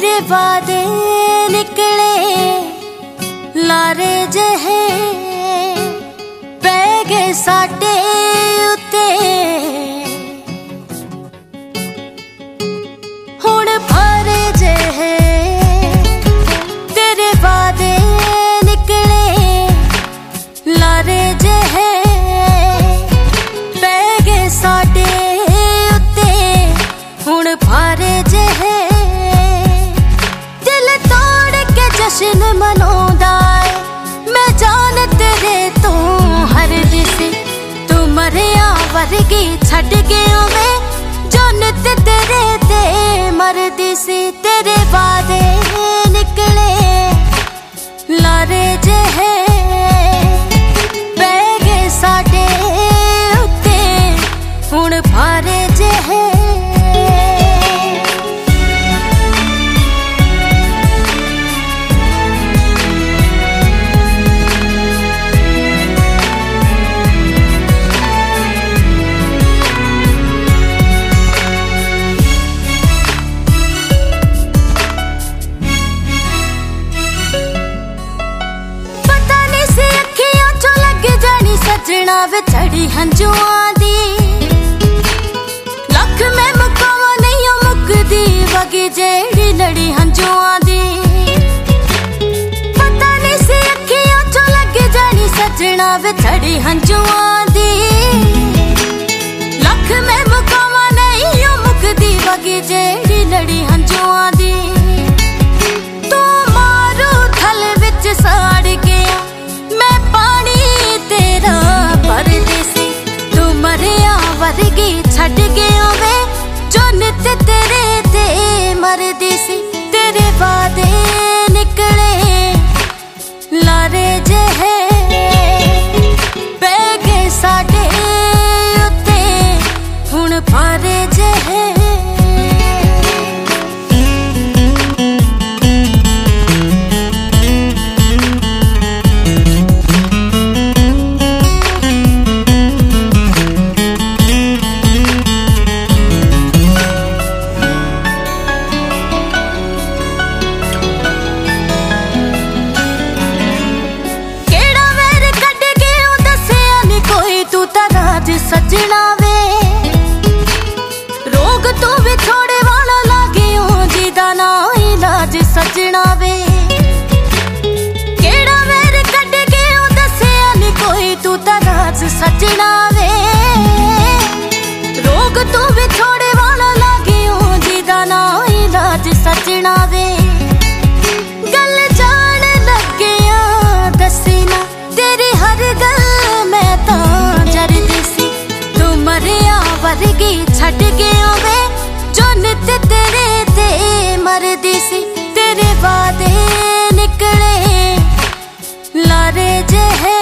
तेरे वादे निकले लारे जहे पै गए साडे उत्ते हुण भारे जहे तेरे वादे निकले लारे जहे पै गए साडे उत्ते हुण भारे जहे जश्न मनाउंदा है मैं जान तेरे तो हर दिसी तू मरिया वर्गी छड़ गया मैं जो नित तेरे ते मरदी सी तेरे वादे निकले लारे जहे पै गए साडे उत्ते हुण भारे जहे सजना वे चढ़ी हंजुआं दी लख मैं मुकावा नहीं मुकदी वगी जेड़ी लड़ी हंजुआं दी पता नहीं सी अखियां चो लग जानी सजना वे चढ़ी हंजुआं दी लख मैं मुकावा नहीं मुकदी वगी जेड़ी लड़ी हंजुआं दी तू मारू थल विच साड़ गया मैं पानी तेरा परदेसी तू मरिया वर्गी छड़ गया वे जो नित तेरे ते मरदी सी तेरे वादे निकले लारे जहे पै गए साडे उत्ते हुण भारे जहे सजना वे रोग तू भी छोड़े वाला लागे जिदा ना इलाज सजना वे केड़ा वेर कट के दसिया नी कोई तू तराज सजना वे रोग तू भी छोड़े वाला लागे जिदा ना इलाज सजना वे गल जान लगिया दसी ना तेरी हर गल मैं तो जरदी सी मरिया वर्गी छड़ गया वे जो नित तेरे ते मरदी सी तेरे वादे निकले लारे जहे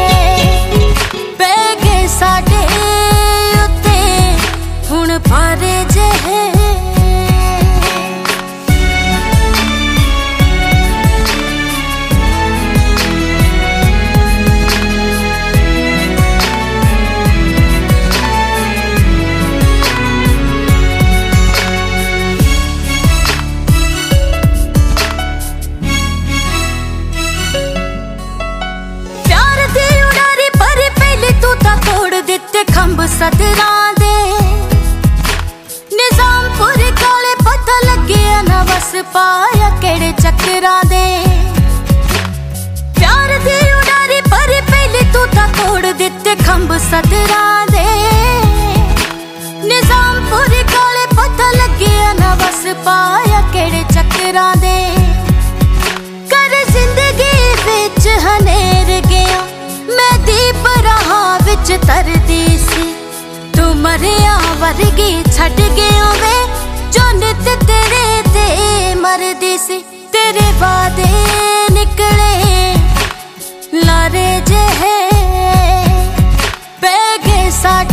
पै गए साडे उत्ते हुण भारे जहे खंब सदरां दे निजामपुर काले पता लग्या ना बस पाया केड़े चक्करां दे प्यार दी उडारी पर पहले तू ता तोड़ दिते खंब सदरां दे निजामपुर काले पता लग्या ना बस पाया केड़े चक्करां दे कर जिंदगी विच हनेर गया मैं दीप रहा विच तरदी सी तू मरिया वर्गी छड़ गया वे जो नित तेरे ते मरदी सी तेरे वादे निकले लारे जहे पै गए साडे